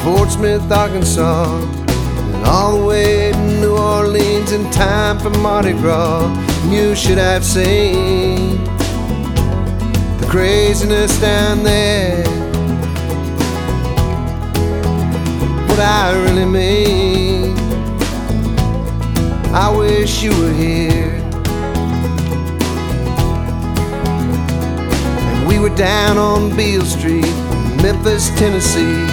Fort Smith, Arkansas, and all the way to New Orleans in time for Mardi Gras. You should have seen the craziness down there. What I really mean, I wish you were here. And we were down on Beale Street, Memphis, Tennessee.